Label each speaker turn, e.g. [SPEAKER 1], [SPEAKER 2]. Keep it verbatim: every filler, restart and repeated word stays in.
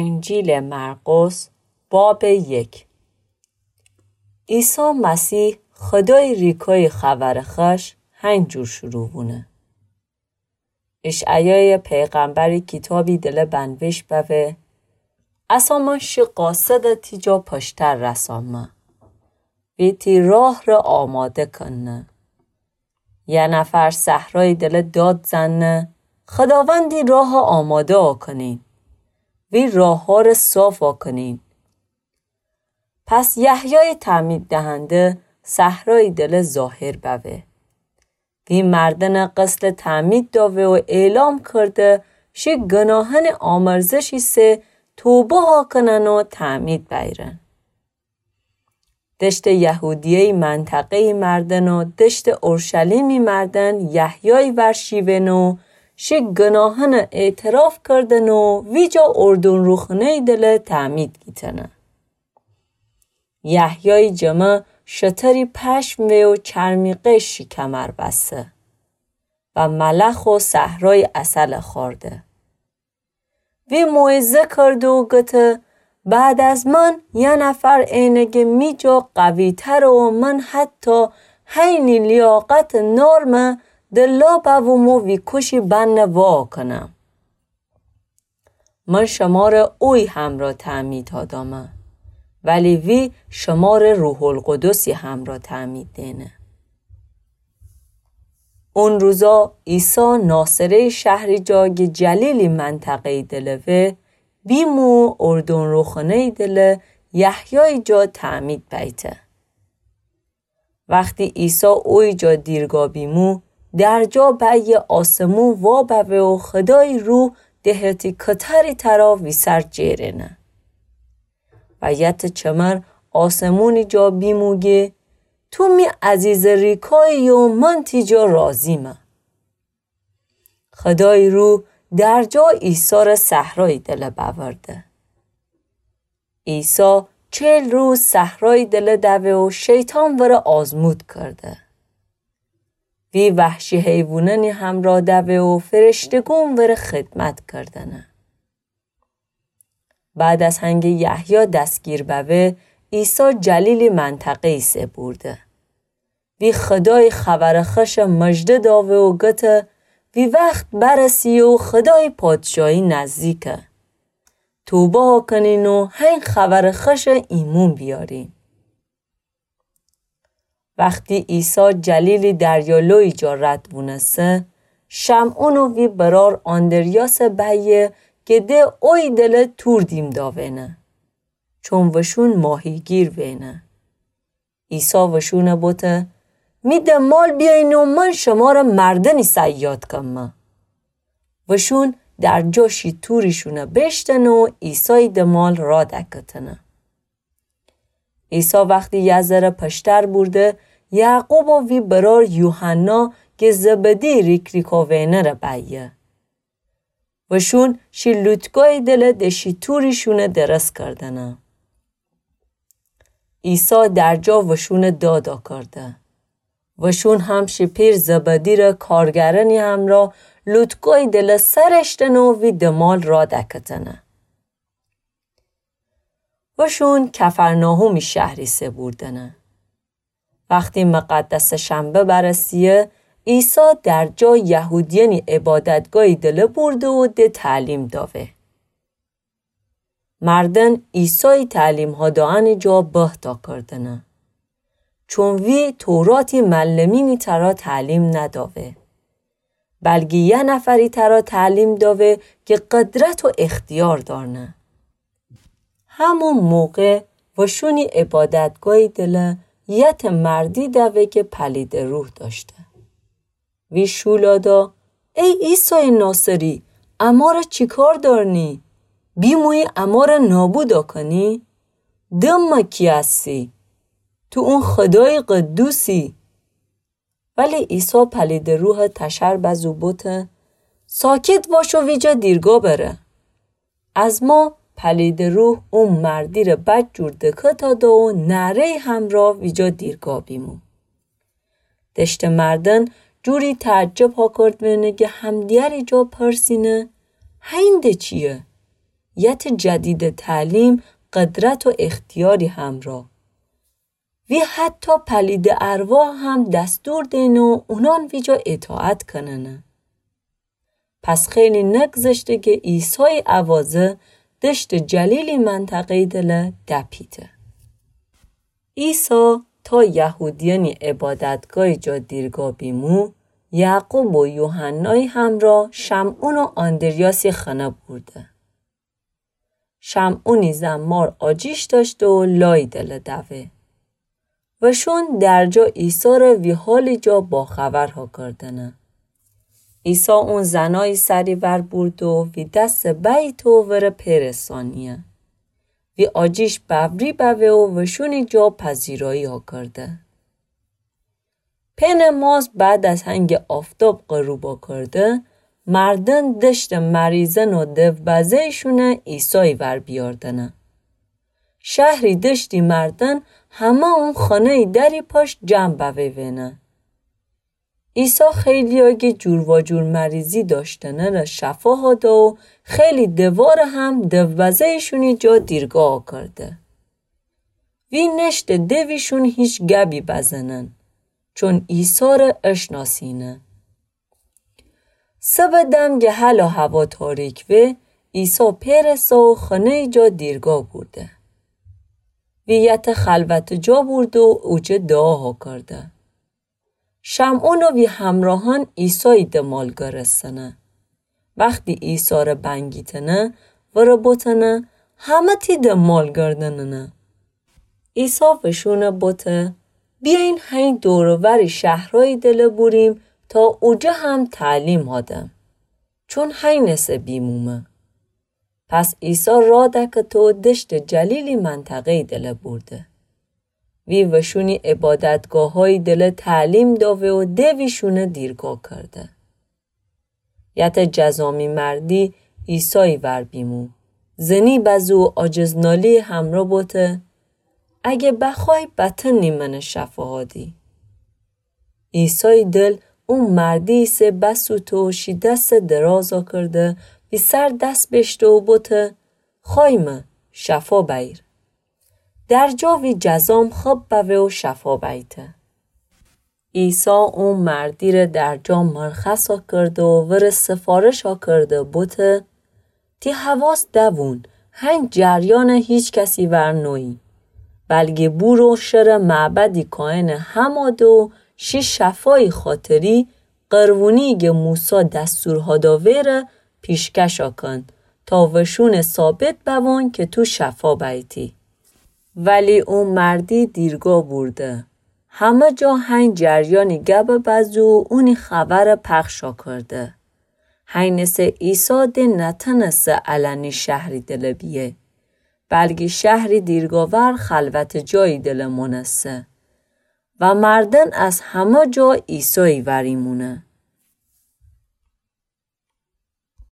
[SPEAKER 1] انجیل مرقس باب یک. عیسی مسیح خدای ریکای خبر خش هنگ جور شروع بونه. اشعیای پیغمبری کتابی دل بنوش بوه اصا من شی قاصد تیجا پشتر رسامه ویتی راه را آماده کنه. یه نفر صحرای دل داد زنه خداوندی راه آماده آکنین وی راه ها را صاف آکنین. پس یحیای تعمید دهنده صحرای دل ظاهر بوه. وی مردن قسل تعمید داوه و اعلام کرده شی گناهن آمرزشی سه توبه ها کنن و تعمید بیرن. دشت یهودیه منطقه مردن و دشت اورشلیمی مردن یحیای ورشیون و شی گناهن اعتراف کردن و ویجا اردون روخنه دل تعمید گیتنه. یحیای جمع شتری پشم و چرمی قشی کمر بسته و ملخ و صحرای اصل خورده. وی موعظه کرد و گته بعد از من یه نفر اینگه می جا قوی تر و من حتی حینی لیاقت نرمه دلا بومو وی کشی بند وا کنم. من شمار اوی هم را تعمید دادم ولی وی شمار روح القدسی هم را تعمید دینه. اون روزا عیسی ناصره شهری جاگ جلیلی منطقه دلوه بیمو اردون روخانه دل یحیای جا تعمید بیته. وقتی عیسی اوی جا دیرگاه بیمو در جا بای آسمون وابه و خدای روح دهتی کتری ترا وی سر جیرنه. و یت چمر آسمونی جا بیموگه تو می عزیز ریکایی و من تیجا رازیمه. خدای روح در جا عیسی را صحرای دل بورده. عیسی چهل روز صحرای دل دوه و شیطان وره آزمود کرده. وی وحشی حیوانانی هم را دوه و فرشتگون وره خدمت کردنه. بعد از هنگ یحیی دستگیر بوه عیسی جلیلی منطقه سه برده. وی خدای خبر خش مجده داوه و گته وی وقت برسی و خدای پادشاهی نزدیکه. توبه ها کنین و هین خبر خش ایمون بیارین. وقتی عیسی جلیلی دریالوی جا رد بونسه شمعون و وی برار آندریاس بیه که ده اوی دل تور دیم داوینه. چون وشون ماهیگیر وینه. عیسی وشونه بوته میده مال بیاین و من شما را مردنی صیاد کنم. وشون در جاشی توریشونه بشتن و عیسی ده مال را دکتنه. عیسی وقتی یه ذره پشتر برده یعقوب و وی برار یوحنا که زبدی ریک ریکا وینه را بیه. وشون شی لوتگای دل دشی توریشونه درست کردنه. عیسی در جا وشون دادا کرده. وشون هم شی پیر زبدی را کارگرانی هم را لوتگای دل سرشتن و وی دمال را دکتنه. وشون کفرناهومی شهری سه بردنه. وقتی مقدس شنبه برسیه عیسی در جا یهودیانی عبادتگاهی دل برده و ده تعلیم داوه. مردن عیسی تعلیم ها داعن جا بهتا کردنه. چون وی توراتی ملمینی ترا تعلیم نداوه. بلکه یه نفری ترا تعلیم داوه که قدرت و اختیار دارنه. همون موقع وشونی عبادتگاهی دل یت مردی داوه که پلید روح داشته. وی شولادا ای عیسی ناصری اما را چی کار دارنی؟ بیموی اما را نابود کنی؟ دم کی هستی؟ تو اون خدای قدوسی. ولی عیسی پلید روح تشر بزو بوته ساکت باشو ویجا دیرگاه بره. از ما پلید روح اون مردی را بد جور دکتا دا و نره هم را ویجا دیرگاه بیمون. دشت مردن جوری تعجب ها کرد بینه که همدیاری جا پرسینه هینده چیه؟ یت جدید تعلیم قدرت و اختیاری همراه. وی حتی پلید ارواح هم دستور دین و اونان ویجا اطاعت کنن. پس خیلی نگذشته که عیسی اوازه دشت جلیلی منطقه دل دپیده. عیسی تا یهودیانی عبادتگاه جا دیرگاه بیمو، یعقوب و یوحنای همراه شمعون و آندریاسی خانه برده. شمعونی زمار آجیش داشت و لای دل دوه. وشون در جا عیسی را وی حالی جا با خبر ها کردنه. عیسی اون زنای سری ور برد و وی دست بیت و ور پرسانیه. وی آجیش ببری بوه و وشونی جا پذیرایی ها کرده. پن ماز بعد از هنگ آفتاب غروبا کرده، مردن دشت مریضن و دوبزه شونه عیسی ور بیاردنه. شهری دشتی مردن همه اون خانه دری پاش جمع بوه وینه. عیسی خیلی اگه جور و جور مریضی داشتنه را شفا ها دا و خیلی دوار هم دوبزه شونی جا دیرگاه کرده. وی نشت دویشون هیچ گبی بزنن، چون عیسی را اشناسینه. سب دم گه حالا هوا تاریک و عیسی پرسا و خانه جا دیرگاه برده. ویت خلوت جا برد و اوچه دعاها کرده. شمعون و وی همراهان عیسی دمال گرستنه. وقتی عیسی را بنگیتنه و را بوتنه همه تی دمال گردننه. عیسی وشونه بوته بیاین هین دوروری شهرهای دل بریم تا اوجه هم تعلیم هادم. چون هین نسه بیمومه. پس عیسی را دکتو دشت جلیلی منطقه دل برده. وی وشونی عبادتگاه های دل تعلیم داوه و دویشونه دیرگاه کرده. یت جزامی مردی عیسی ور بیمو. زنی بزو آجزنالی همراه بوته. اگه بخوای بطن نیمن شفاهادی. عیسی دل اون مردی سه بسو توشی دست درازا کرده وی سر دست بشته و بوته خواهیمه شفا بیر. در جا وی جزام خواب بوه و شفا بیته. عیسی اون مردی را در جا مرخص ها کرده و ور سفارش ها کرده بوته تی حواس دوون هنگ جریان هیچ کسی ور نوی. بلگه برو شر معبدی کائن هماده و شی شفای خاطری قروونی گه موسی دستورها داوره پیشکش کن تا وشون ثابت بوان که تو شفا بیتی. ولی اون مردی دیرگاه برده. همه جا هنگ جریانی گب بزو اونی خبر پخشا کرده. هینسه عیسی ده نتنسه علنی شهری دل بیه. بلکه شهری دیرگاور خلوت جایی دل منسه. و مردن از همه جا عیسی وریمونه.